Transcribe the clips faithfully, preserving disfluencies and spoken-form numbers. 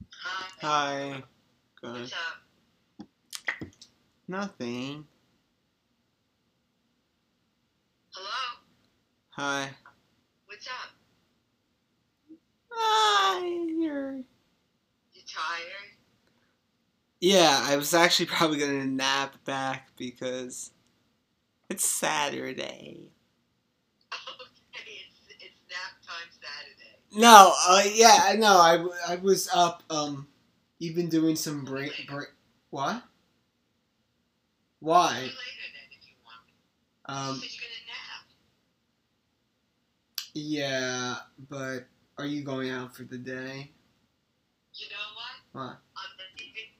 Hi. Hi. Good. What's up? Nothing. Hello? Hi. What's up? Hi. You're... You tired? Yeah, I was actually probably gonna nap back because it's Saturday. Okay, it's, it's nap time Saturday. No, uh, yeah, I know. I, w- I was up, um, even doing some Call me break, later. break. What? Call me Why? later then if you want. You Um, said you're gonna nap. yeah, but are you going out for the day? You know what? What? I'm leaving.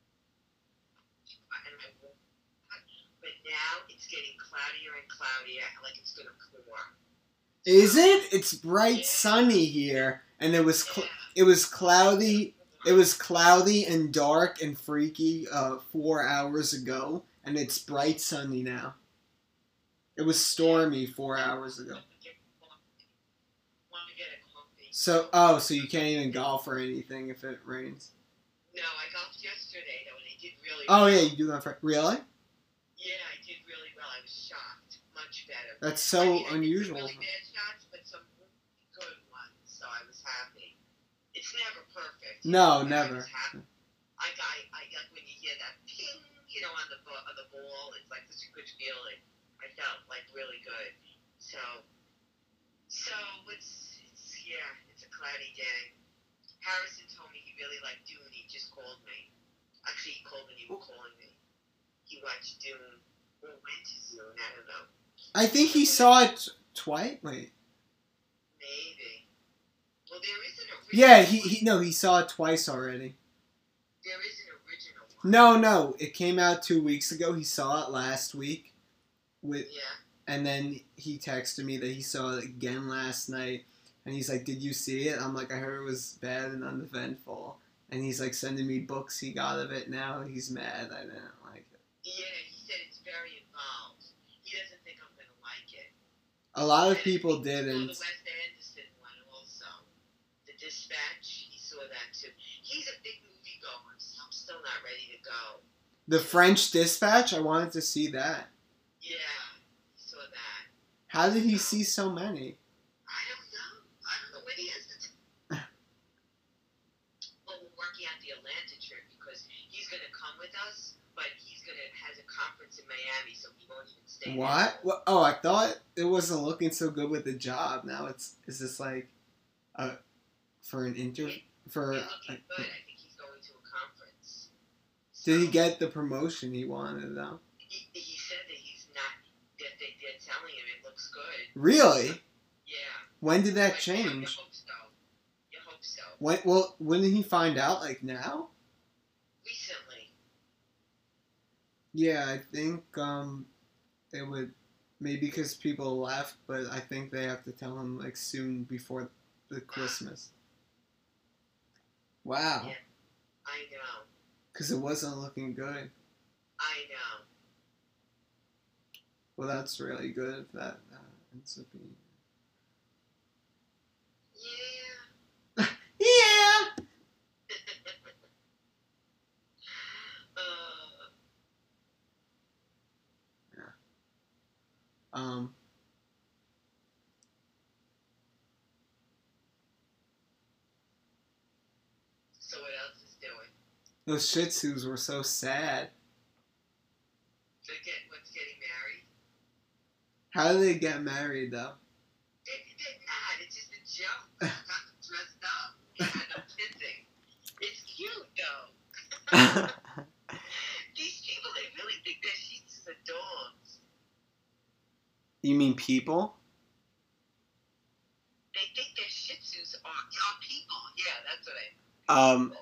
And I won't. But now it's getting cloudier and cloudier, like it's gonna pour. Is it? It's bright Yeah. sunny here, and it was cl- Yeah. it was cloudy. It was cloudy and dark and freaky uh, four hours ago, and it's bright sunny now. It was stormy four hours ago. Want to get want to get a coffee. So oh, so you can't even golf or anything if it rains. No, I golfed yesterday though, and I did really Oh well. yeah, you do that for really? Yeah, I did really well. I was shocked. Much better. That's I so mean, I did some unusual. really bad shots, but some really good ones, so I was happy. It's never perfect. you No, know, but I never. was happy. I got, I got when you hear that ping, you know, on the bo- on the ball, it's like such a good feeling. I felt like really good. So, so it's, it's yeah, it's a cloudy day. Harrison told me he really liked Dune. He just called me. Actually, he called when you were calling me. He watched Dune or went to Dune. I don't know. I think he saw it twice. Wait. Maybe. Well, there is an original. Yeah, he, one. he no, he saw it twice already. There is an original one. No, no, it came out two weeks ago. He saw it last week, with, Yeah. and then he texted me that he saw it again last night, and he's like, "Did you see it?" I'm like, "I heard it was bad and uneventful," and he's like sending me books he got of it now. He's mad I didn't like it. Yeah, he said it's very involved. He doesn't think I'm gonna like it. A lot of And people he saw didn't. the Wes Anderson one also. The Dispatch. He saw that too. He's a big movie goer, so I'm still not ready to go. The French Dispatch. I wanted to see that. Yeah, he saw that. How did he see so many? I don't know. I don't know when he has the time. Well, we're working out the Atlanta trip because he's gonna come with us, but he's gonna has a conference in Miami, so he won't even stay. What? There. What? Oh, I thought it wasn't looking so good with the job. Now it's is this like, uh, for an interview for? He's Uh, looking good. I think he's going to a conference. did he So, get the promotion he wanted though? He, he said that he's not. That they, they're telling him it looks good. Really? Yeah. When did that But, yeah, you change? hope so. You hope so. When? Well, when did he find out? Like now? Recently. Yeah, I think um, it would maybe because people left, but I think they have to tell him like soon before the Christmas. Wow, Yeah. I know. because it wasn't looking good. I know. Well, that's really good if that uh, ends up being. Yeah. Yeah. uh, Um. so what else is doing? Those Shih Tzus were so sad. They get what's getting married? How did they get married though? They, they're not. It's just a joke. Got them dressed up. Yeah, no kissing. It's cute though. These people, they really think their sheets are dogs. You mean people? They think their Shih Tzus are, are people. Yeah, that's what I. Um.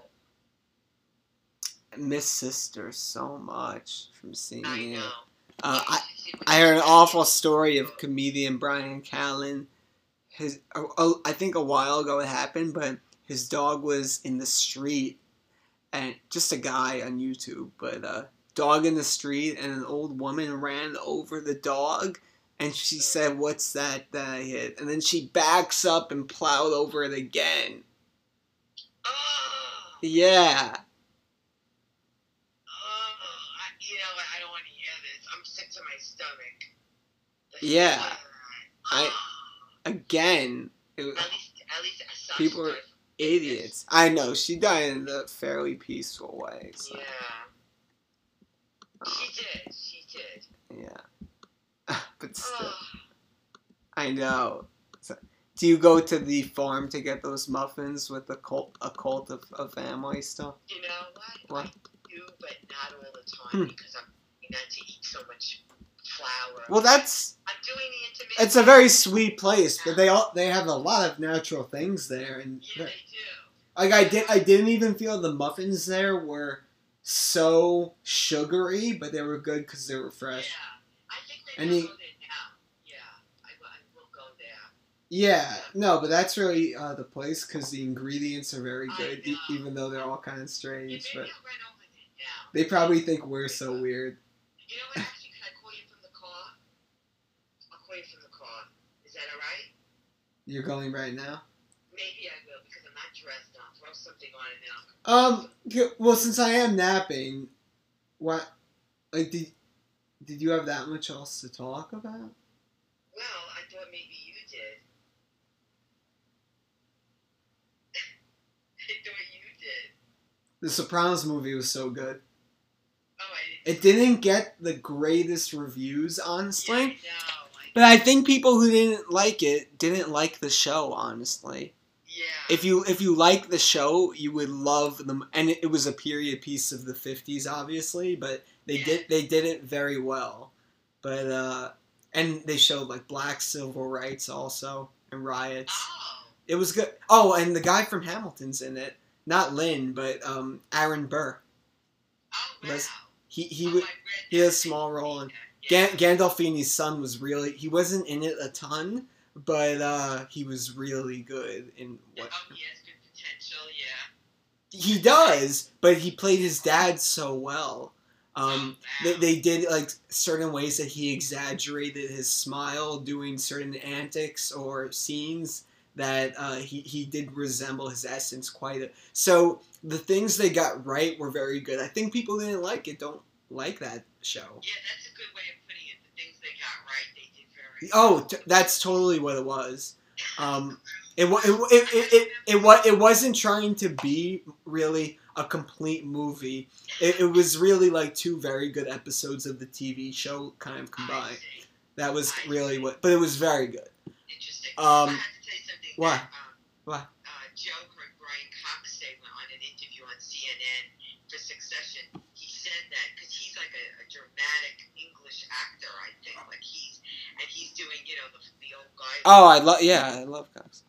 Miss Sister so much from seeing I it. know. Uh, You I should see what I heard an they- awful story of comedian Brian Callen. His, oh, oh, I think a while ago it happened, but his dog was in the street, and just a guy on YouTube, but uh, dog in the street, and an old woman ran over the dog, and she said, "What's that that I hit?" And then she backs up and plowed over it again. Oh, Yeah. Oh, I, you know what? I don't want to hear this. I'm sick to my stomach. The Yeah. thought of that. I Oh. again. It, At least, at least Sasha people are died from idiots. I know she died in a fairly peaceful way. So. Yeah. Oh, She did. She did. yeah. But still, Oh. I know. So, do you go to the farm to get those muffins with a cult, a cult of, of family stuff? You know what? What? I do, but not all the time Hmm. because I'm trying not to eat so much flour. Well, that's I'm doing the intermittent. it's a very sweet place, but they all they have a lot of natural things there, and Yeah, they do. like I did, I didn't even feel the muffins there were so sugary, but they were good because they were fresh. Yeah. I think maybe And I'll you- go there now. Yeah. I, will- I will go there. Yeah, no, but that's really uh, the place because the ingredients are very I good, e- know. even though they're all kind of Yeah, strange. maybe But I'll run over there now. they probably think we're so weird. You know what? Actually, can I call you from the car? I'll call you from the car. Is that all right? You're going right now. Maybe I will because I'm not dressed. I'll throw something on and then I'll. Um. g- Well, since I am napping, what? Like, did did you have that much else to talk about? Well, I thought maybe you did. I thought you did. The Sopranos movie was so good. Oh, I didn't. It didn't get the greatest reviews, honestly. Yeah, I know. I But I think people who didn't like it didn't like the show, honestly. Yeah. If you if you like the show, you would love them, and it, it was a period piece of the fifties, obviously. But they Yeah. did they did it very well. But uh, and they showed like black civil rights also and riots. Oh. It was good. Oh, and the guy from Hamilton's in it, not Lynn, but um, Aaron Burr. Oh, wow. Was- He he oh, would I read he had a that. small role in. Yeah. Gan- Gandolfini's son was really he wasn't in it a ton, but uh, he was really good in what Oh, he has good potential, yeah. he does. But he played his dad so well. Um, oh, they, wow. they did like certain ways that he exaggerated his smile doing certain antics or scenes that uh, he he did resemble his essence quite a. So the things they got right were very good. I think people who didn't like it don't like that show. Yeah, that's a good way of putting it. The things they got right, they did very Oh, t- that's totally what it was. Um, it, wa- it, wa- it, it, it, it, wa- it wasn't trying to be really a complete movie. It, it was really like two very good episodes of the T V show kind of I combined. see. That was I really see. what, but it was very good. Interesting. Um, I have to tell you something. what? That, um, What? Uh, Joe heard Brian Cox say on an interview on C N N for Succession. He said that because he's like a, a dramatic English actor, I think. Like he's and he's doing, you know, the, the old guy. Oh, I love, yeah, I love Cox.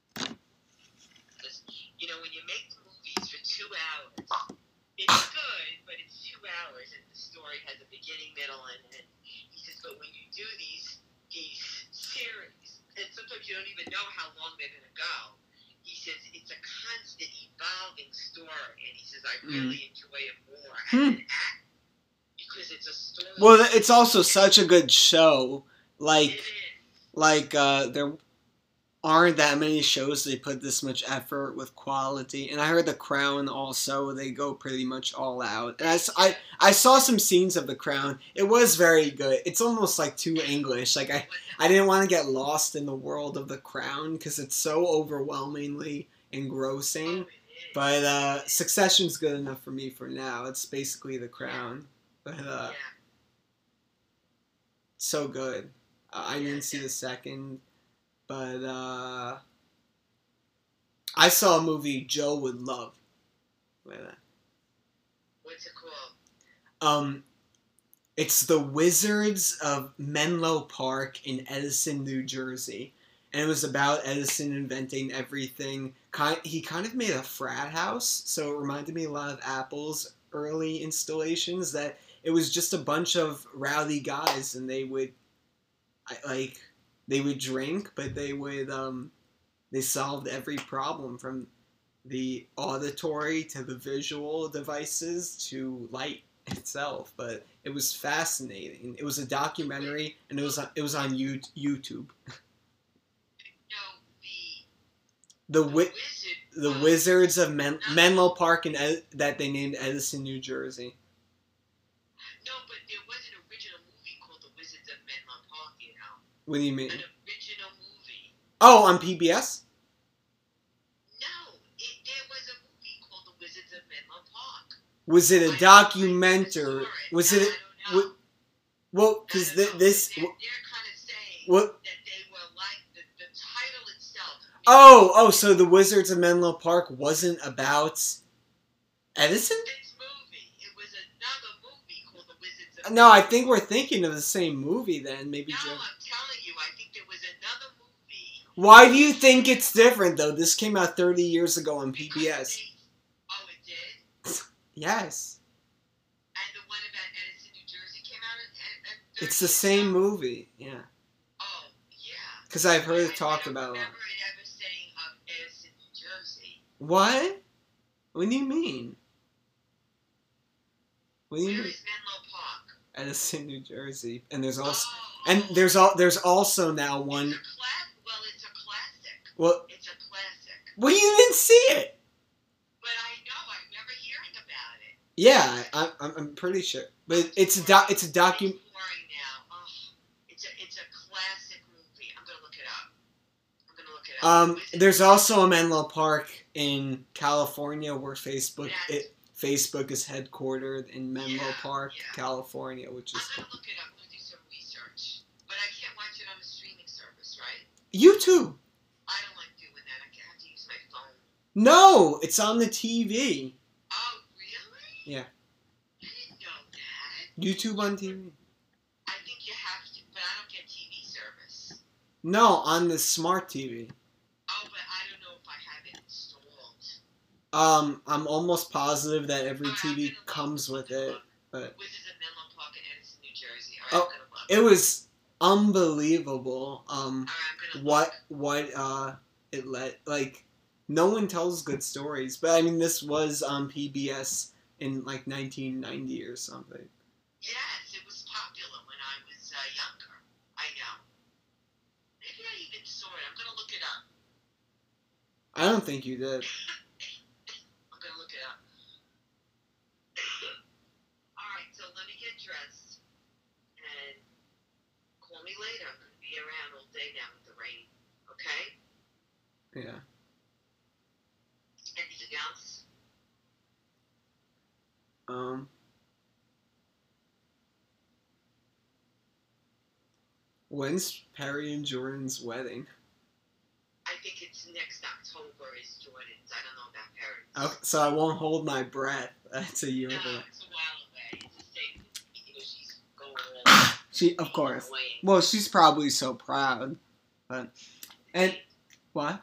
You know, when you make movies for two hours, it's good, but it's two hours, and the story has a beginning, middle, and end. He says, but when you do these these series, and sometimes you don't even know how long they're going to go. He says it's a constant evolving story, and he says I really enjoy it more as Hmm. an actor because it's a story. Well, it's also such a good show. Like, It is. like uh, there aren't that many shows they put this much effort with quality. And I heard The Crown also, they go pretty much all out. And I, s- I, I saw some scenes of The Crown. It was very good. It's almost like too English. Like I, I didn't want to get lost in the world of The Crown because it's so overwhelmingly engrossing. Oh, it is. But uh, Succession's good enough for me for now. It's basically The Crown. But uh, yeah. so good. Uh, I didn't see the second, but uh, I saw a movie Joe would love. Wait a minute. What's it called? Um, it's The Wizards of Menlo Park in Edison, New Jersey. And it was about Edison inventing everything. Kind, he kind of made a frat house, so it reminded me a lot of Apple's early installations. That it was just a bunch of rowdy guys, and they would, I, like, they would drink, but they would, um, they solved every problem from the auditory to the visual devices to light itself. But it was fascinating. It was a documentary, and it was on, it was on you, YouTube. No, the The The wi- Wizard. the was Wizards of Men- another- Menlo Park in Ed- that they named Edison, New Jersey. No, but there was an original movie called The Wizards of Menlo Park. You know, What do you mean? an original movie. Oh, on P B S? No, it, there was a movie called The Wizards of Menlo Park. Was it I a don't know, I documentary? saw it. Was I it? don't know. What, well, I because don't th- know. this. They're, they're kind of saying What? that they were like the, the title itself. Oh, oh, so the Wizards of Menlo Park wasn't about Edison? This movie, it was another movie called The Wizards of. No, I think we're thinking of the same movie then. Maybe. No, Joe. I'm telling you, I think there was another movie. Why do you think it's different though? This came out thirty years ago on P B because S. they- oh, it did. Yes, And the one about Edison, New Jersey, came out at. at, at it's the thirty same years ago? movie. Yeah, Oh, yeah. because I've heard I, it talked I don't about a lot. remember it ever saying of Edison, New Jersey. What? What do you mean? What do you Where mean? is Menlo Park? Edison, New Jersey, and there's also Oh, and oh, there's all there's also now one. It's a class. Well, it's a classic. Well, It's a classic. well, you didn't see it. But I know. I remember hearing about it. Yeah, I, I'm I'm pretty sure, but it's a doc, it's a docu. It's boring now. Oh, it's a it's a classic movie. I'm gonna look it up. I'm gonna look it up. Um, Wizards there's of- also a Menlo Park in California where Facebook Yes. it Facebook is headquartered in Menlo Yeah, Park, yeah. California, which I'm is gonna look it up. I'm gonna do some research. But I can't watch it on a streaming service, right? YouTube. I don't like doing that. I have to use my phone. No, it's on the T V. Oh, really? Yeah. I didn't know that. YouTube on T V. I think you have to, but I don't get T V service. No, on the smart T V. Oh, but I don't know if I have it installed. Um, I'm almost positive that every Alright, T I'm V gonna look. comes with I'm gonna it, look. but Wizards of Menlo Park in Edison, New Jersey. Oh, Alright, I'm gonna look. it was unbelievable. Um, Alright, I'm gonna what look. what uh it let like no one tells good stories, but I mean this was on P B S in like nineteen ninety or something. Yes, it was popular when I was uh, younger. I know. Maybe I even saw it. I'm gonna look it up. I don't think you did. I'm gonna look it up. Alright, so let me get dressed. And call me later. I'm gonna be around all day now with the rain. Okay? Yeah. Anything else? Um. When's Perry and Jordan's wedding? I think it's next October is Jordan's. I don't know about Paris. Okay, so I won't hold my breath. That's a year No, away. it's a while away. It's a state, you know, she's going all She, of course. away. Well, she's probably so proud. But and what?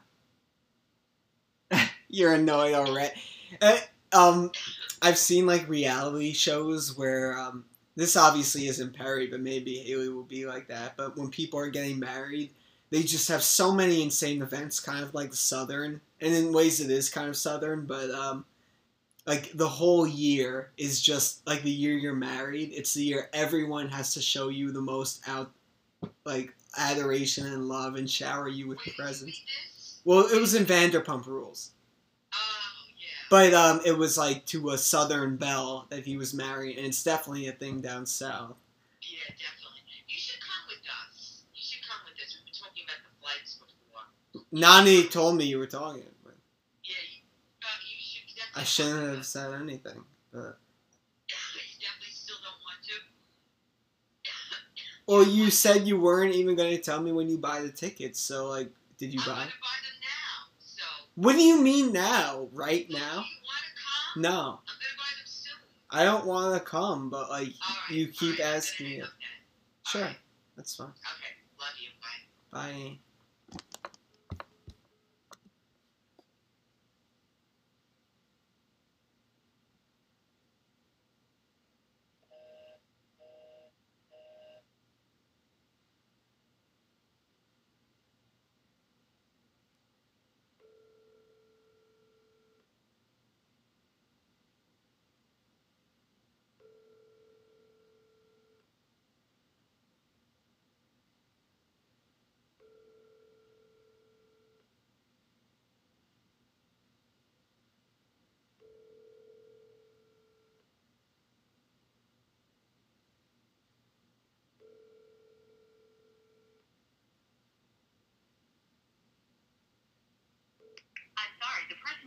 You're annoyed already. Uh, um, I've seen like reality shows where um, this obviously isn't Perry, but maybe Haley will be like that. But when people are getting married, they just have so many insane events, kind of like Southern, and in ways it is kind of Southern, but um, like the whole year is just like the year you're married. It's the year everyone has to show you the most out, like adoration and love, and shower you with Wait, did you presents. read this? Well, it was in Vanderpump Rules. Oh, yeah. But um, it was like to a Southern belle that he was marrying, and it's definitely a thing down south. Yeah, definitely. You should come with us. You should come with us. We've been talking about the flights before. Nani told me you were talking, but Yeah, you, uh, you should definitely I come shouldn't with have us. said anything. But You definitely still don't want to? well, you said you weren't even going to tell me when you buy the tickets, so like, did you I'm buy? going to buy them now. So, What do you mean now? Right well, now? do you want to come? No, I'm going to buy them soon. I don't want to come, but like, All right. you keep all right, I'm asking gonna me. hang up then. Sure, All right. that's fine. Okay. Love you. Bye. Bye.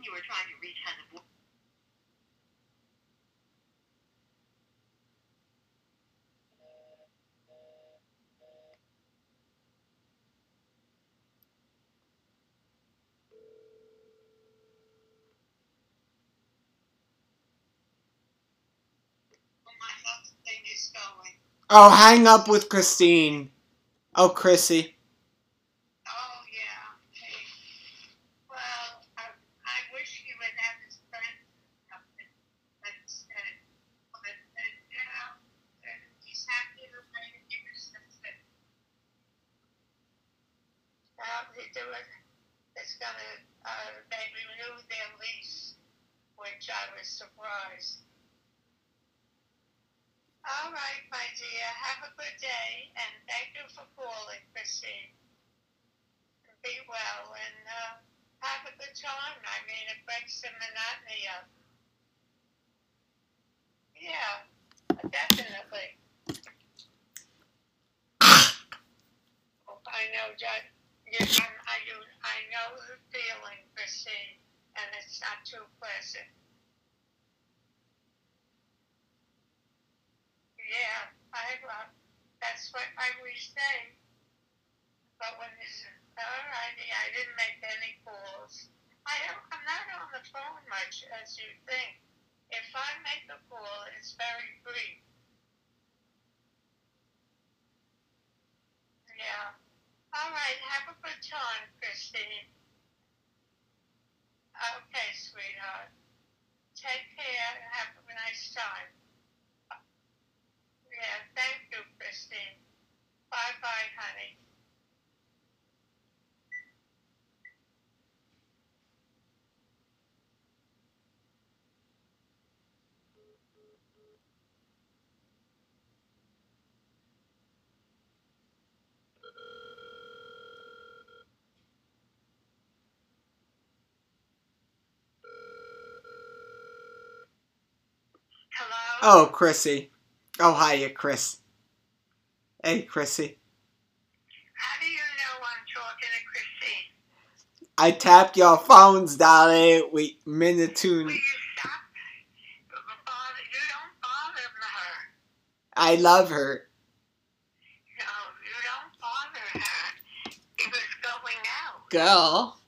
you were trying to reach on the board. My other thing is going. Oh, hang up with Christine. Oh, Chrissy. Oh, yeah. Okay. Well, I, I wish he would have his friends or something. But, uh, but, uh, you know, uh, he's happy to play the years. That's it. Well, they do it. It's gonna, uh, they renewed their lease, which I was surprised. All right, my dear. Have a good day, and thank you for calling, Christine. Be well, and uh, have a good time. I mean, it breaks the monotony up. Yeah, definitely. I know, Judd. You, I, I, you, I know the feeling, Christine, and it's not too pleasant. Yeah, I uh, that's what I was saying. But when it's alrighty, I didn't make any calls. I don't, I'm not on the phone much as you think. If I make a call, it's very brief. Yeah. All right. Have a good time, Christine. Okay, sweetheart. Take care and have a nice time. Yeah. Thank you, Christine. Bye, bye, honey. Hello? Oh, Chrissy. Oh, hiya, Chris. Hey, Chrissy. How do you know I'm talking to Christine? I tapped your phones, darling. We Minitune. Will you stop? Bother, you don't bother her. I love her. No, you don't bother her. He was going out. Girl,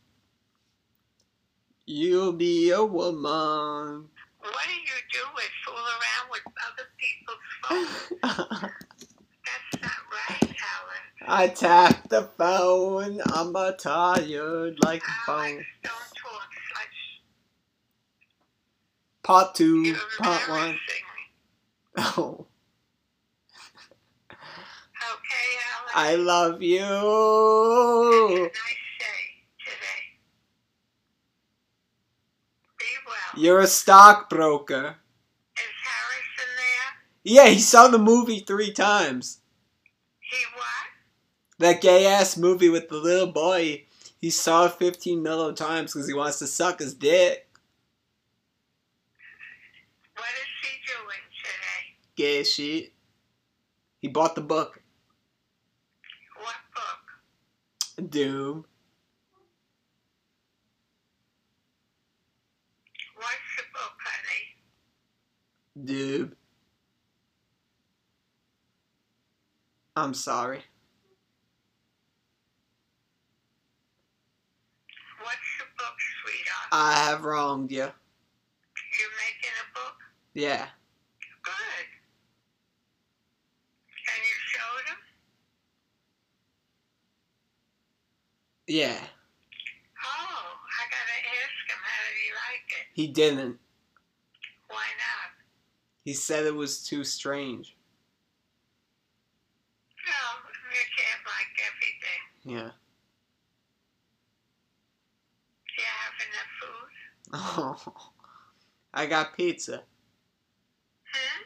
you'll be a woman. What do you do is fool around with other people's phones? That's not right, Helen. I tapped the phone. I'm a tired like a phone. Alex, don't talk such. Part two, You're part one. embarrassing. Oh, Okay, Alex. I love Have you. a nice day today. Be well. You're a stockbroker. Is Harrison there? Yeah, he saw the movie three times. He what? That gay ass movie with the little boy. He saw it fifteen million times because he wants to suck his dick. What is he doing today? Gay as shit. He bought the book. What book? Doom. What's the book, honey? Doom. I'm sorry. What's the book, sweetheart? I have wronged you. You're making a book? Yeah. Good. And you showed him? Yeah. Oh, I gotta ask him how did he like it. He didn't. Why not? He said it was too strange. No, you can't like everything. Yeah. Do you have enough food? Oh. I got pizza. Hmm?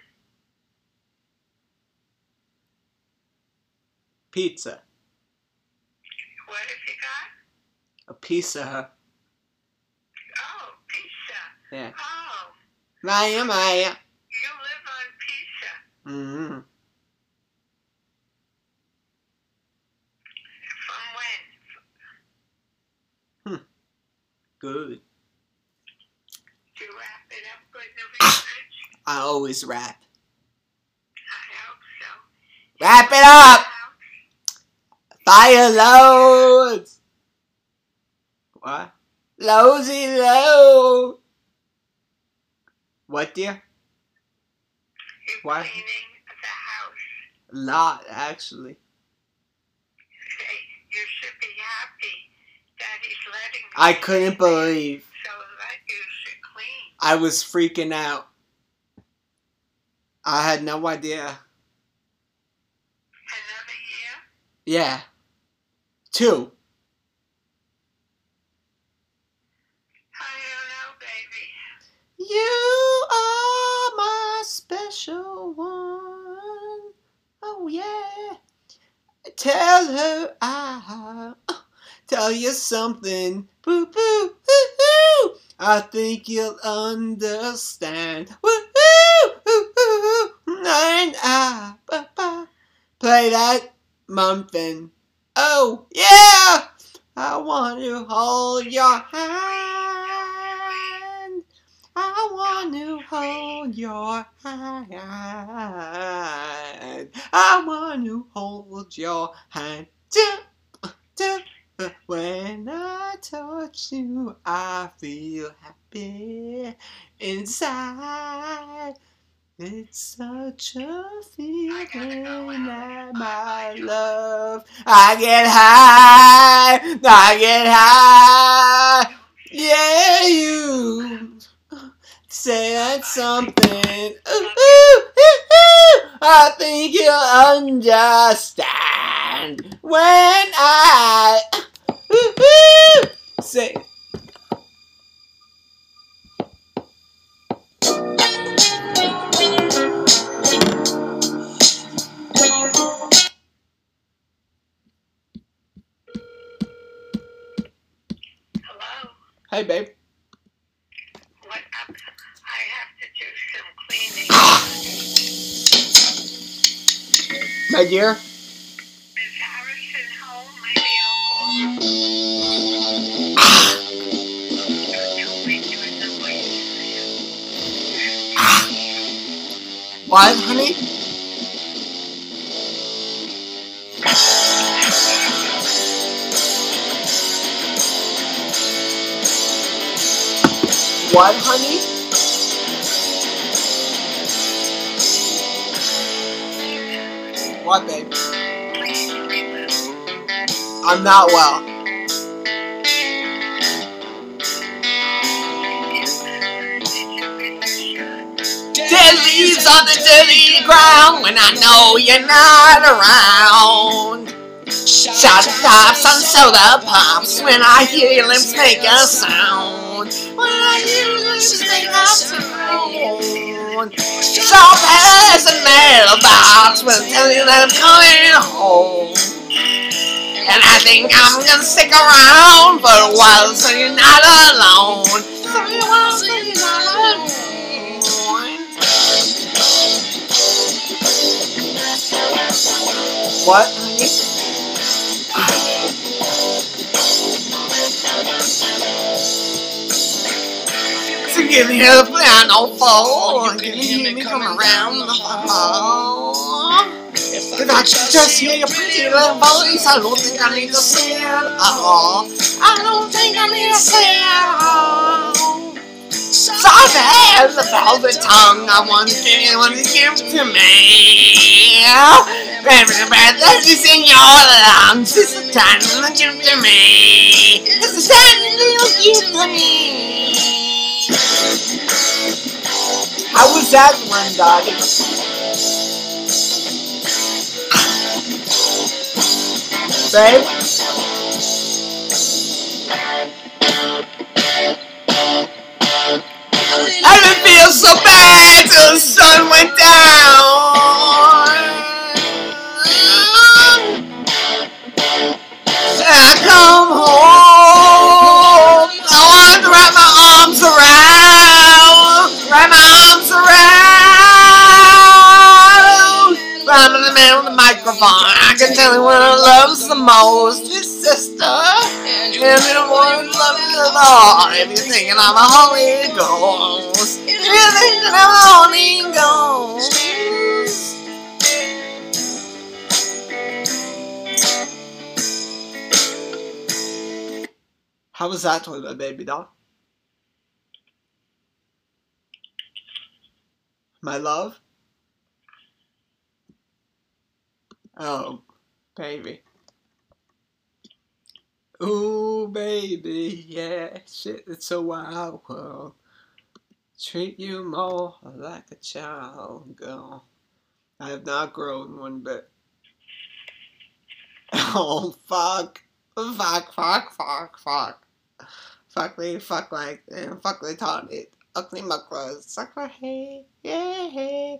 Pizza. What have you got? A piece of her. Oh, pizza. Yeah. Oh, Maya, Maya. you live on pizza. Mm-hmm. From when? Good. wrap it up with the research? I always rap. I hope so. Wrap it up! Fire loads! What? Loadsy load! What, dear? You're What? cleaning the house. A lot, actually. Say, you should be happy that he's letting me. I couldn't believe. So that you should clean. I was freaking out. I had no idea. Another year? Yeah. Two. I don't know, baby. You are my special one. Oh, yeah. Tell her I'll tell you something. Boo, boo, hoo, hoo. I think you'll understand. Woo-hoo, hoo-hoo. And I ba, ba, play that mumpin'. Oh, yeah. I want to hold your hand. I want to hold your hand. I want to hold your hand. When I touch you, I feel happy inside. It's such a feeling that my love. I get high, I get high. Yeah, you said something. Ooh, ooh, ooh, ooh. I think you'll understand when I ooh, ooh, say. Hello? Hey, babe. What up? I have to do some cleaning. My dear. Is Harrison home? Maybe I'll call him. What, honey? What, honey? What, babe? I'm not well. Dead leaves on the dirty ground when I know you're not around. Shot tops on soda pops when I hear your lips make a sound. When I hear your lips make a sound. Sharp as a mailbox when I tell you that I'm coming home. And I think I'm gonna stick around for a while so you're not alone. So you won't so you're not alone. What, honey? So give me a piano phone. Can you hear me come around the hall? If I could just hear your pretty little voice, I don't think I need to say it at all. I don't think I need to say it at all. Soft as a velvet tongue, I want to give you what you give to me. Every breath that is in your lungs is the time you give to me. It's the time you give to me. How was that one, Dottie? Babe? I didn't feel so bad till the sun went down. And I come home. I want to wrap my arms around. Wrap my arms around. I'm in the man with the microphone. I can tell you what I love the most. Your sister. If you want to love you at all, if you're thinking I'm a Holy Ghost, if you're thinking I'm a Holy Ghost. How was that toilet, baby doll? My love? Oh, baby. Ooh, baby, yeah, shit, it's a wild world. Treat you more like a child, girl. I have not grown one bit. Oh, fuck. Fuck, fuck, fuck, fuck. Fuck me, fuck like, and fuck retarded. Ugly muckers, suck my head, yeah, hey,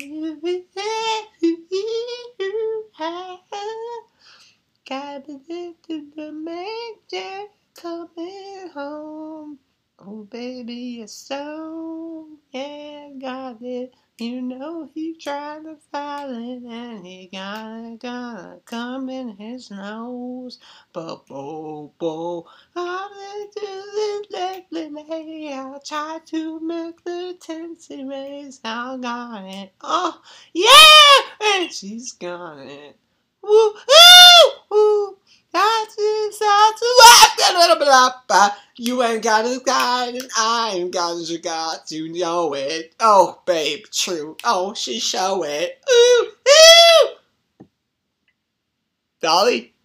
gotta get to the major, coming home. Oh, baby, you're so, yeah, got it. You know he tried to fall in and he got it, gonna come in his nose. But, bo, bo, I'll do this lately. I'll try to make the tensy raise. I got it. Oh, yeah! And she's got it. Woo, woo, woo. That's it, that's it. You ain't got a guide and I ain't got a got to know it. Oh, babe, true. Oh, she show it. Ooh, ooh. Dolly?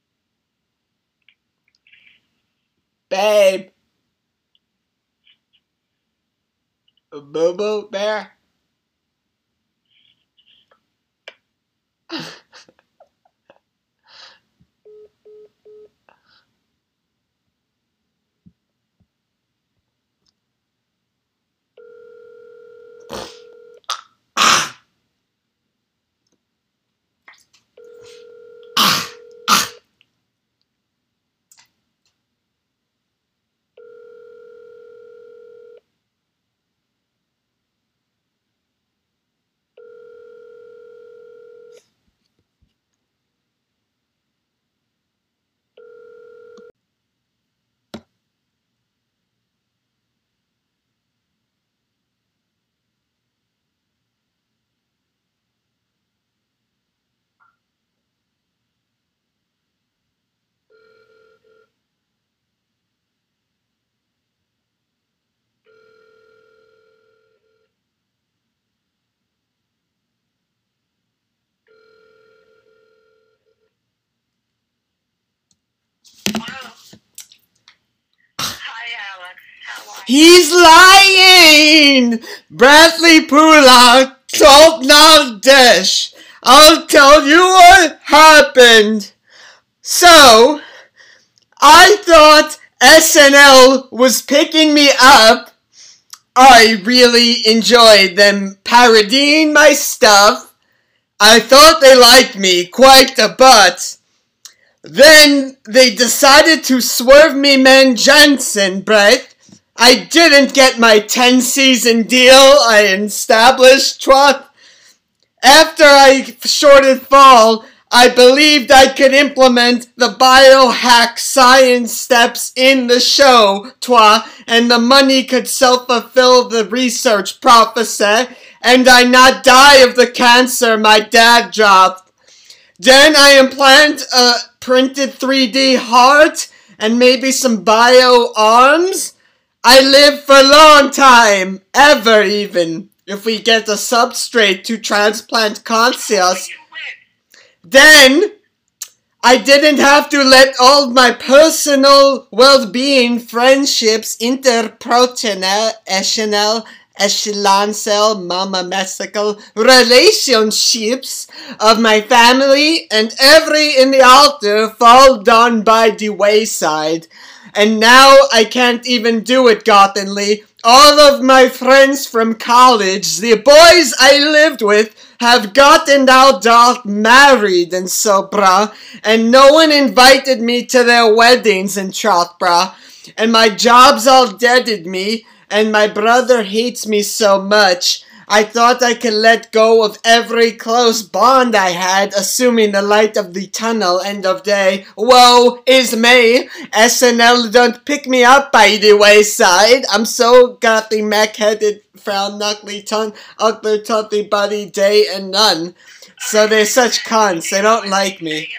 Babe. Boo Boo Bear? He's lying! Bradley Pula told Naldesh. I'll tell you what happened. So, I thought S N L was picking me up. I really enjoyed them parodying my stuff. I thought they liked me quite a bit. Then they decided to swerve me man Jensen, Brett. I didn't get my ten season deal I established, Twat. After I shorted fall, I believed I could implement the biohack science steps in the show, Twa, and the money could self-fulfill the research prophecy, and I not die of the cancer my dad dropped. Then I implant a printed three D heart and maybe some bio arms. I live for a long time, ever even, if we get a substrate to transplant conscious. Then, I didn't have to let all my personal well-being, friendships, interprochanel, echelon, echelon cell, mama messical, relationships of my family and every in the altar fall down by the wayside. And now I can't even do it, Gothenly. All of my friends from college, the boys I lived with, have gotten out got married and so, brah. And no one invited me to their weddings and trot, brah. And my job's all deaded me, and my brother hates me so much. I thought I could let go of every close bond I had, assuming the light of the tunnel end of day. Woe is me! S N L don't pick me up by the wayside. I'm so got the mech-headed, frown-knuckly tongue, ugly, toothy buddy, day and none. So they're such cons. They don't like me.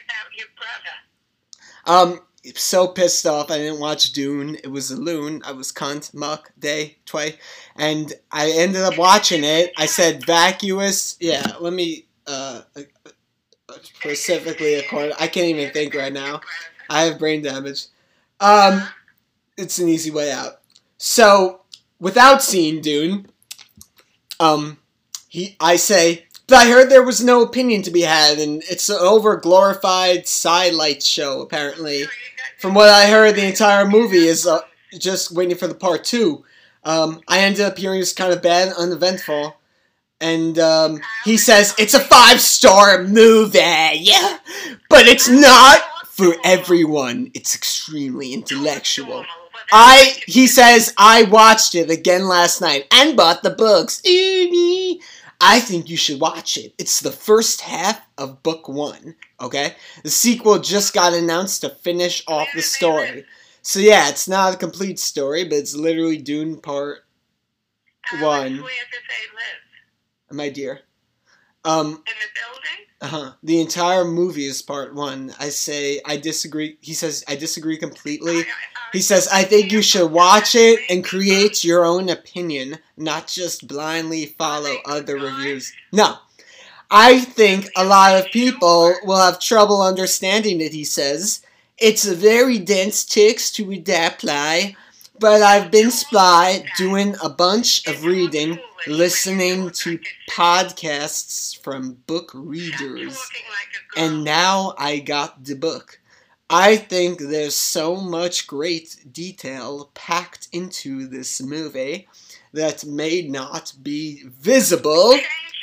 Um, so pissed off I didn't watch Dune. It was a loon. I was cunt, muck, day, tway. And I ended up watching it. I said vacuous. Yeah, let me, uh, specifically according, I can't even think right now. I have brain damage. Um, it's an easy way out. So, without seeing Dune, um, he, I say, but I heard there was no opinion to be had, and it's an over-glorified sidelight show, apparently. From what I heard, the entire movie is uh, just waiting for the part two. Um, I ended up hearing it's kind of bad, uneventful. And um, he says, it's a five-star movie, yeah, but it's not for everyone. It's extremely intellectual. I, he says, I watched it again last night and bought the books. I think you should watch it. It's the first half of book one, okay? The sequel just got announced to finish off the story. So yeah, it's not a complete story, but it's literally Dune Part one. Where do they live? My dear. Um, In the building? Uh-huh. The entire movie is Part one. I say, I disagree. He says, I disagree completely. He says, I think you should watch it and create your own opinion, not just blindly follow other reviews. No. I think a lot of people will have trouble understanding it, he says. It's a very dense text to apply, but I've been sply doing a bunch of reading, listening to podcasts from book readers, and now I got the book. I think there's so much great detail packed into this movie that may not be visible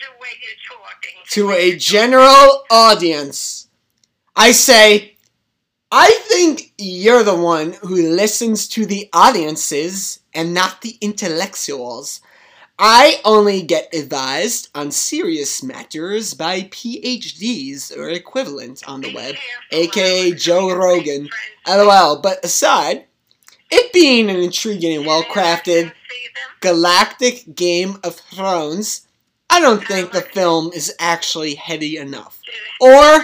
to a general audience. I say, I think you're the one who listens to the audiences and not the intellectuals. I only get advised on serious matters by P H Ds or equivalent on the web, aka Joe Rogan. LOL, but aside, it being an intriguing and well-crafted galactic Game of Thrones, I don't think the film is actually heady enough. Or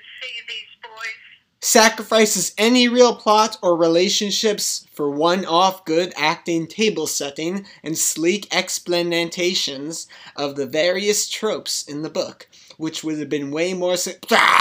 sacrifices any real plot or relationships for one-off good acting, table setting, and sleek explanations of the various tropes in the book, which would have been way more su-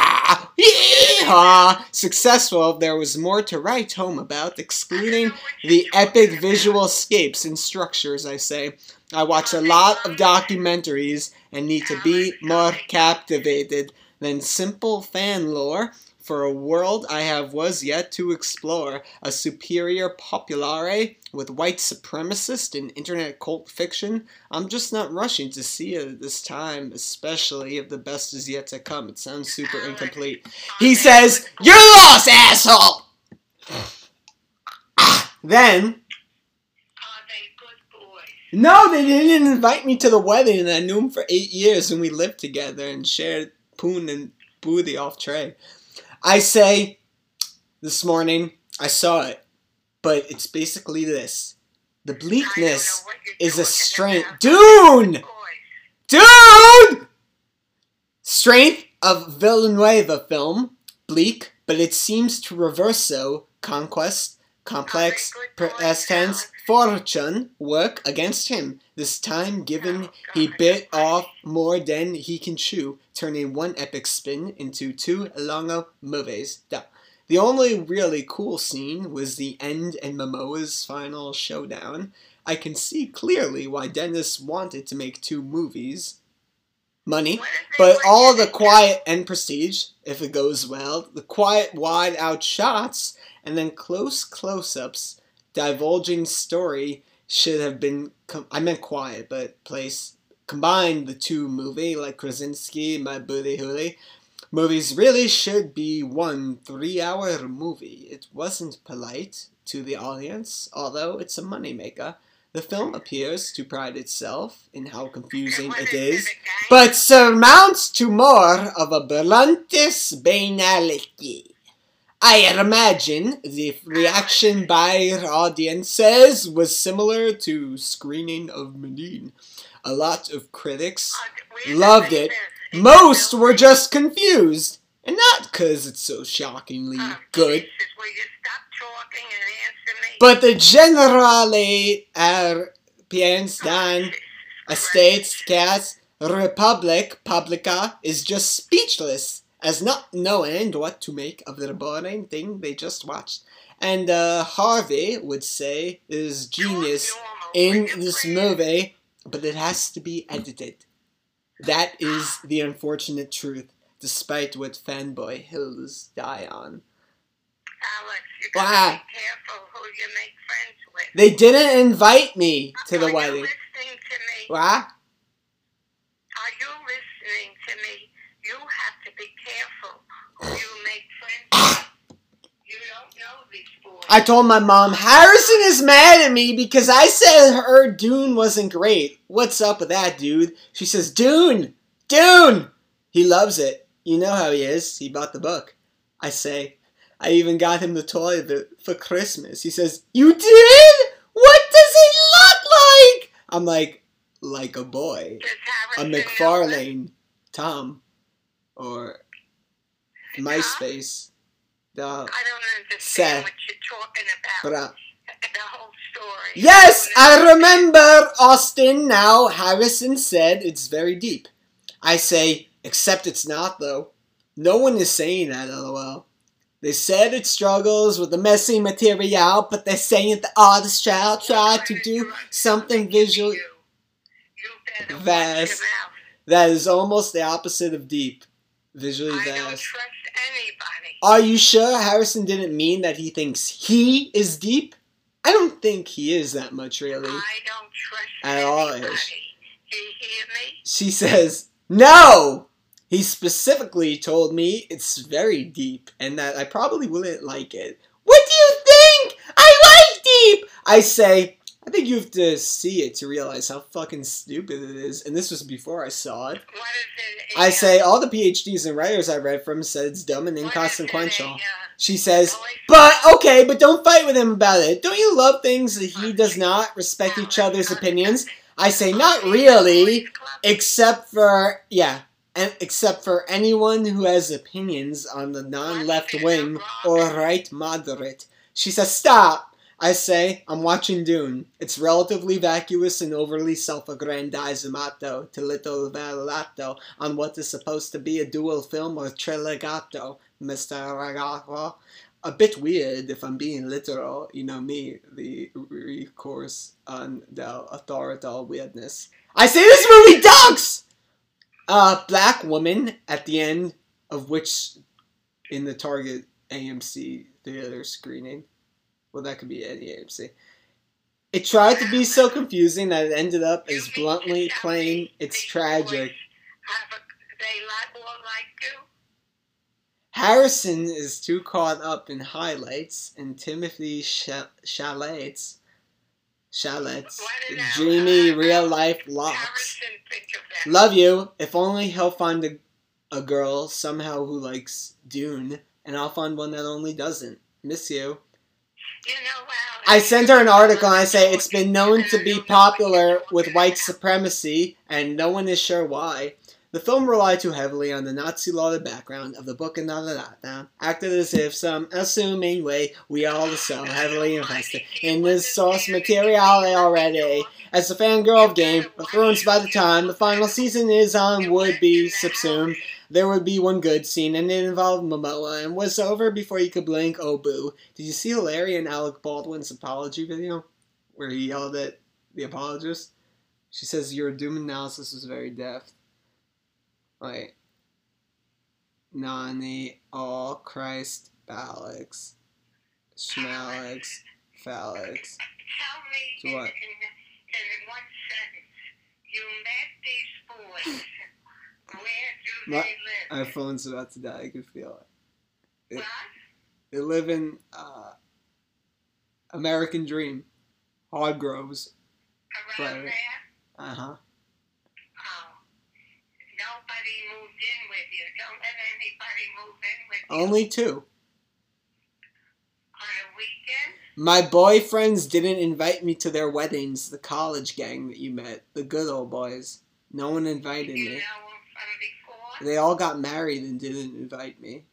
successful if there was more to write home about, excluding the epic visual scapes and structures, I say. I watch a lot of documentaries and need to be more captivated than simple fan lore for a world I have was yet to explore, a superior populare with white supremacist and internet cult fiction. I'm just not rushing to see it at this time, especially if the best is yet to come. It sounds super incomplete. He says, "You're lost, asshole!" Then, no, they didn't invite me to the wedding, and I knew him for eight years, and we lived together and shared poon and booty off tray. I say, this morning, I saw it, but it's basically this. The bleakness is a strength. Dune! Dune! Strength of Villanueva film, bleak, but it seems to reverse so, conquest, complex, past tense, fortune, work against him, this time given he bit off more than he can chew, turning one epic spin into two longo movies. Duh. The only really cool scene was the end and Momoa's final showdown. I can see clearly why Dennis wanted to make two movies. Money, but all the quiet and prestige, if it goes well, the quiet wide out shots, and then close close-ups, divulging story should have been, com- I meant quiet, but place, combined the two movie, like Krasinski, My Booty Hoolie, movies really should be one three-hour movie. It wasn't polite to the audience, although it's a moneymaker. The film appears to pride itself in how confusing What it is is, it again? but surmounts to more of a bluntus banality. I imagine the reaction by audiences was similar to screening of Medine. A lot of critics Uh, we loved say it. this. It's Most still- were just confused, and not because it's so shockingly Oh, good, Jesus, will you stop talking and answer me? but the generale er piensan Jesus Estates Cast Republic Publica is just speechless, as not knowing what to make of the boring thing they just watched. And uh, Harvey would say is genius Talk normal, in will you this please? movie, but it has to be edited. That is the unfortunate truth, despite what fanboy hills die on. Alex, you gotta Wow. be careful who you make friends with. They didn't invite me to the Are wedding. you listening to me? What? Are you listening to me? You have to be careful who you make friends with. You don't know these boys. I told my mom, Harrison is mad at me because I said her Dune wasn't great. What's up with that, dude? She says, Dune! Dune! He loves it. You know how he is. He bought the book. I say, I even got him the toy of it for Christmas. He says, you did? What does he look like? I'm like, like a boy. Does A Harrison know this? McFarlane. Tom. Or MySpace. The, I don't understand Seth. what you're talking about. but, uh, the whole story. Yes, I I don't understand. remember, Austin. Now, Harrison said it's very deep. I say, except it's not, though. No one is saying that, lol. They said it struggles with the messy material, but they're saying the artist shall try to do something visual. You, you better watch Vast. your mouth. That is almost the opposite of deep. Visually I don't vast. trust anybody. Are you sure Harrison didn't mean that he thinks he is deep? I don't think he is that much, really. I don't trust At all, anybody. Ish. Do you hear me? She says, no! He specifically told me it's very deep and that I probably wouldn't like it. What do you think? I like deep! I say, I think you have to see it to realize how fucking stupid it is. And this was before I saw it. What is it? I uh, say, all the PhDs and writers I read from said it's dumb and what is it, inconsequential. a, uh, She says, noise? but, okay, but don't fight with him about it. Don't you love things that he does not respect each other's opinions? I say, not really, except for, yeah, and except for anyone who has opinions on the non-left wing or right moderate. She says, stop. I say, I'm watching Dune. It's relatively vacuous and overly self-aggrandizamato to little valato on what is supposed to be a dual film or trilogato, Mister Ragato. A bit weird if I'm being literal, you know me, the recourse on the authorital weirdness. I say this movie ducks! A black woman at the end of which, in the Target A M C theater screening, well, that could be any A M C. It tried to be so confusing that it ended up You as mean to bluntly tell plain me it's these tragic. boys Have a, they like all like you? Harrison is too caught up in highlights, and Timothy Ch- Chalates, Chalates, What did that- dreamy uh, real-life locks. Harrison think of that. Love you. If only he'll find a, a girl somehow who likes Dune, and I'll find one that only doesn't. Miss you. You know, Alex, I sent her an article and I say I'm it's been talking known and to I be don't know what popular you're with talking white about. supremacy, and no one is sure why. The film relied too heavily on the Nazi-lauded background of the book and da da da da, acted as if some assuming way we all so heavily invested in this source material already. As a fangirl of Game of Thrones, by the time the final season is on, would be subsumed. There would be one good scene, and it involved Momoa, and was over before you could blink. Oh boo! Did you see Hilary and Alec Baldwin's apology video, where he yelled at the apologist? She says your Doom analysis was very deft. Like, Nani, all Christ, Balix, Schmalix, Phalix. Tell me So in, what? in, in one sentence, you met these boys. Where do My- they live? My phone's about to die, I can feel it. What? They live in, uh, American Dream, Hardgroves. around Right. there? Uh-huh. Oh. Nobody moved in with you. Don't let anybody move in with you. Only two. On a weekend? My boyfriends didn't invite me to their weddings, the college gang that you met, the good old boys. No one invited Did you me. know them from before? They all got married and didn't invite me.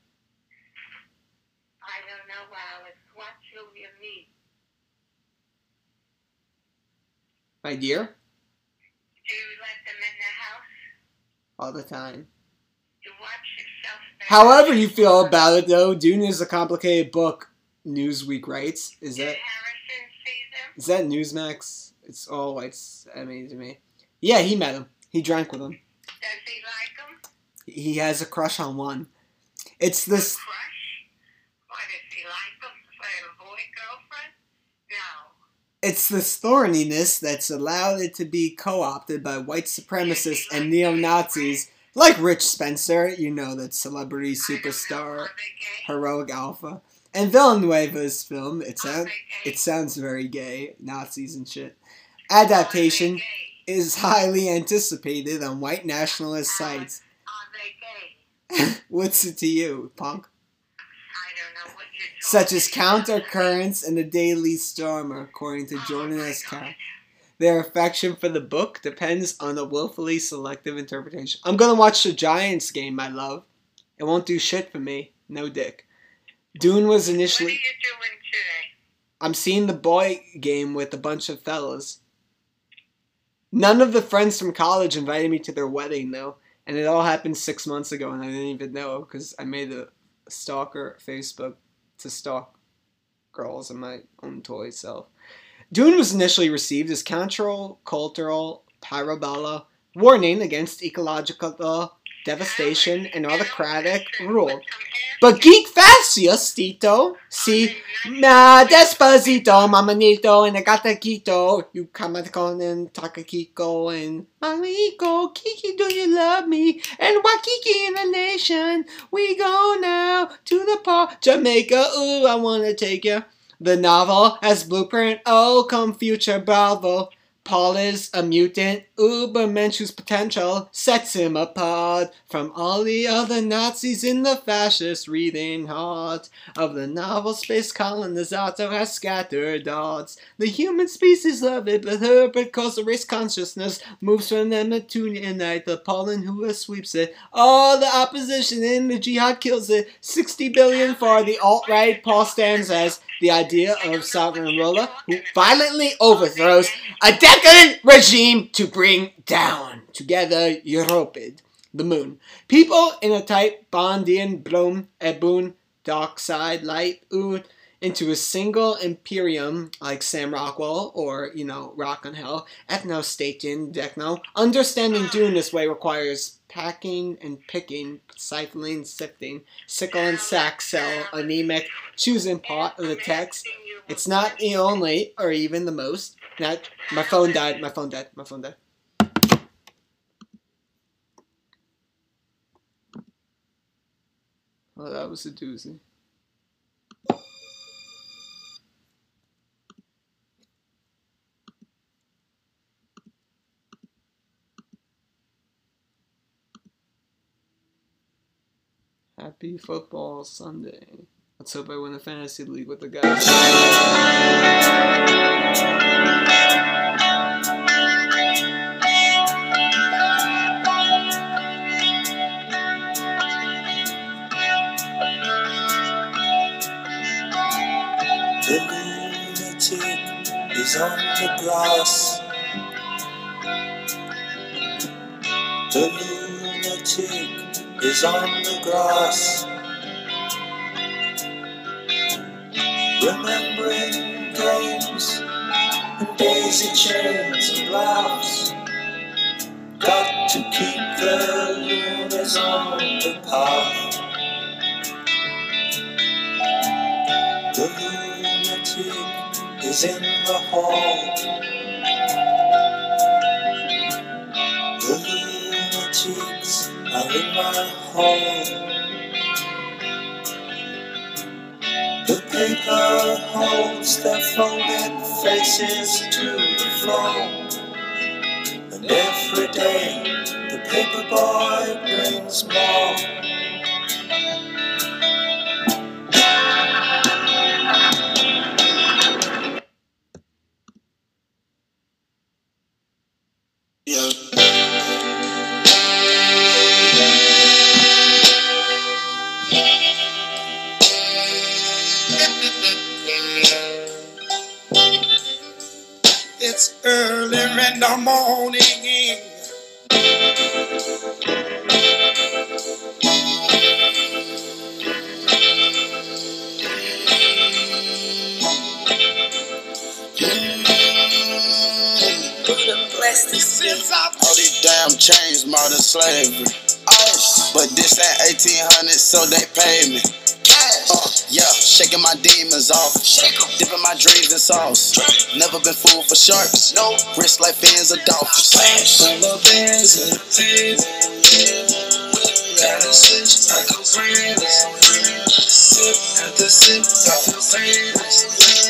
I don't know, Alex. What will you mean? My dear? Do you let them in the house? All the time. You watch yourself there? However you feel about it, though, Dune is a complicated book, Newsweek writes. Is Did that Harrison see them? is that Newsmax? It's all whites. I mean, to me. Yeah, he met him. He drank with him. Does he like them? He has a crush on one. It's this. Crush? What, does he like them? For a boy girlfriend? No. It's this thorniness that's allowed it to be co-opted by white supremacists and neo-Nazis, like Rich Spencer, you know, that celebrity superstar, heroic alpha, and Villanueva's film. It sounds it sounds very gay, Nazis and shit. Adaptation is highly anticipated on white nationalist sites. Are they gay? What's it to you, punk? I don't know what you're Such as talking Countercurrents and The Daily Stormer, according to about. Jordan Oh my S. Carr. gosh. Their affection for the book depends on a willfully selective interpretation. I'm gonna watch the Giants game, my love. It won't do shit for me. No dick. Dune was What are initially... you doing today? I'm seeing the boy game with a bunch of fellas. None of the friends from college invited me to their wedding, though. And it all happened six months ago, and I didn't even know, because I made a stalker Facebook to stalk girls and my own toy self. Dune was initially received as cultural, cultural parabole, warning against ecological devastation and autocratic rule. But geek fascius, Tito, si, ma despacito, mamanito, and agatagito, you come con and takakiko, and mamiko, Kiki, do you love me? And Wakiki in the nation, we go now to the park, Jamaica, ooh, I wanna take ya. The novel has blueprint, oh, come future, bravo. Paul is a mutant, Ubermensch whose potential sets him apart from all the other Nazis in the fascist reading heart of the novel. Space colonizator has scattered dots. The human species love it, but her because the race consciousness moves from them to unite the pollen who sweeps it. All the opposition in the jihad kills it. sixty billion for the alt-right. Paul stands as the idea of sovereign ruler who violently overthrows a decadent regime to bring down together Europe, the moon. People in a type Bondian Blom Ebun dark side light ood into a single imperium like Sam Rockwell or, you know, Rock on Hell, ethno station techno. Understanding Dune this way requires packing and picking, siphoning, sifting, sickle and sack cell, anemic, choosing part of the text. It's not the only or even the most. Not, my phone died, my phone died, my phone died. Oh, that was a doozy. Happy football Sunday. Let's hope I win the fantasy league with the guys. The lunatic is on the grass. The lunatic is on the grass. Remembering games and daisy chains and laughs. Got to keep the lunars on the path. The lunatic is in the hall. The lunatics are in my hall. The paper holds their folded faces to the floor. every day the paper boy brings more. Yeah. It's early in the morning. All these damn chains, modern slavery. Ice. But this ain't eighteen hundred, so they pay me. Uh, yeah, shaking my demons off. Shake 'em. Dipping my dreams in sauce. Never been fooled for sharks. No. Wrist like fins of dolphins. Full of bands at the table. Gotta switch like a friend. Sip after sip, I feel famous.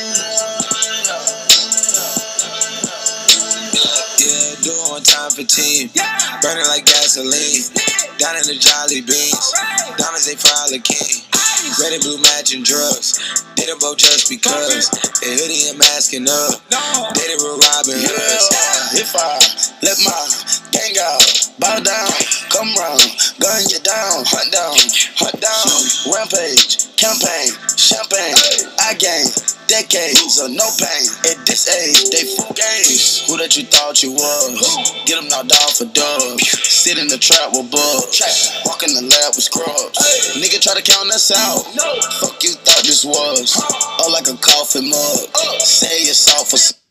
Yeah, doing time for team. Burning like gasoline. Down in the Jolly Beans. Diamonds, they probably king. Red and blue matching drugs. Did them both just because. They hoodie and masking up. They the real Robin Hoods. If I let my gang out, bow down, come round, gun you down, hunt down, hunt down, rampage, campaign, champagne, I gain decades of no pain. At this age, they full games. Who that you thought you was? Get them knocked off for dubs. Sit in the trap with bugs. Walk in the lab with scrubs. Nigga try to count us out. Fuck you thought this was? Oh, like a coffin mug. Say it's all for some.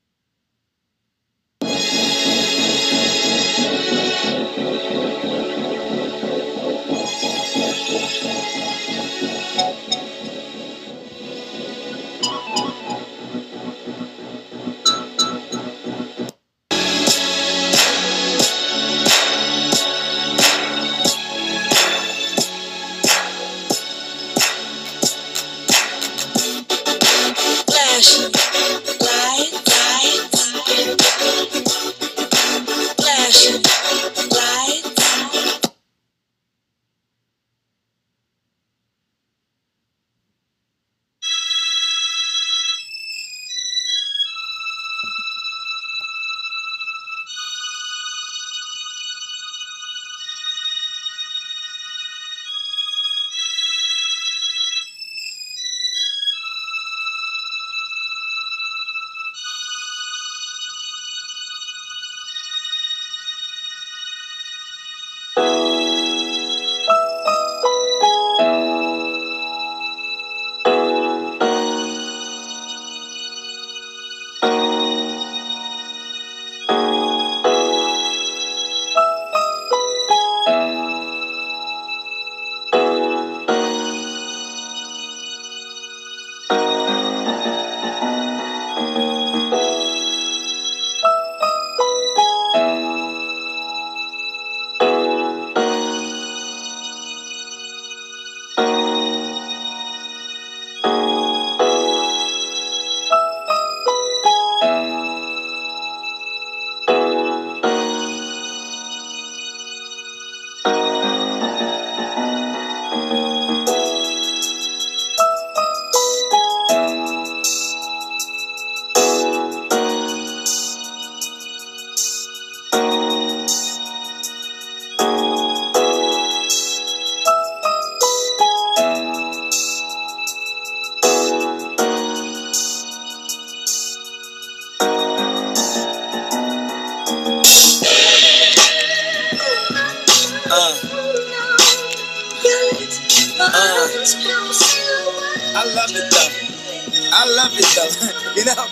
I love it though. I love it though. You know?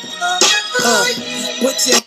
Uh, put your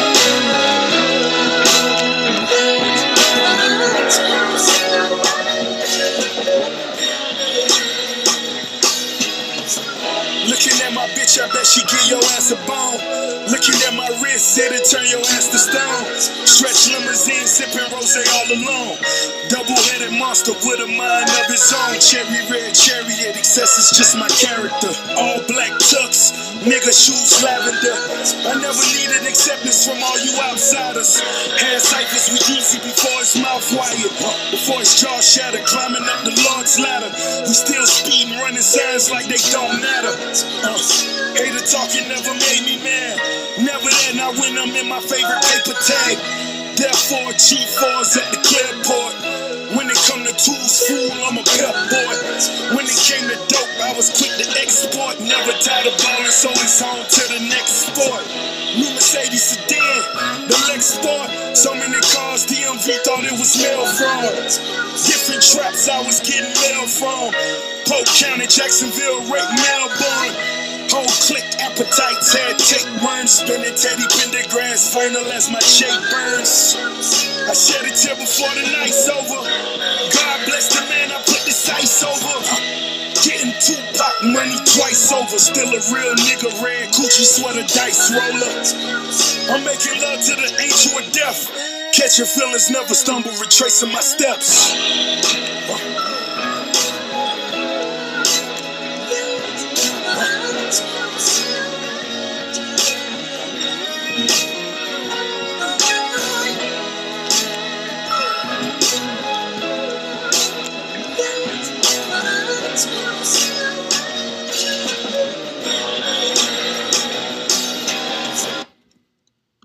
looking at my bitch, I bet she give your ass a bone. Looking at my wrist, it'll turn your ass to stone. Stretch limousine, sipping rosé all alone. Double-headed monster with a mind of his own. Cherry red chariot, excess is just my character. All black tux, Nigga shoes lavender. I never needed acceptance from all you outsiders. Had ciphers with Yeezy before his mouth wired. Before his jaw shattered, climbing up the Lord's ladder. We still speeding, running signs like they don't matter. Uh, hater talking never made me mad. Never that, not when I'm in my favorite paper tag. Therefore, G fours at the Clearport. When it come to tools, fool, I'm a pep boy. When it came to dope, I was quick to export. Never tired of ballin', so it's on to the next sport. New Mercedes sedan, the Lex Sport. So many cars, D M V thought it was mail fraud. Different traps I was getting mail from. Polk County, Jacksonville, Rake, Melbourne. Whole click appetites, had tapeworms, spinning Teddy Pendergrass, final as my shape burns. I shed a tear before the night's over. God bless the man I put this ice over. Getting Tupac money twice over. Still a real nigga, red Gucci sweater, dice roller. I'm making love to the angel of death. Catching feelings, never stumble, retracing my steps.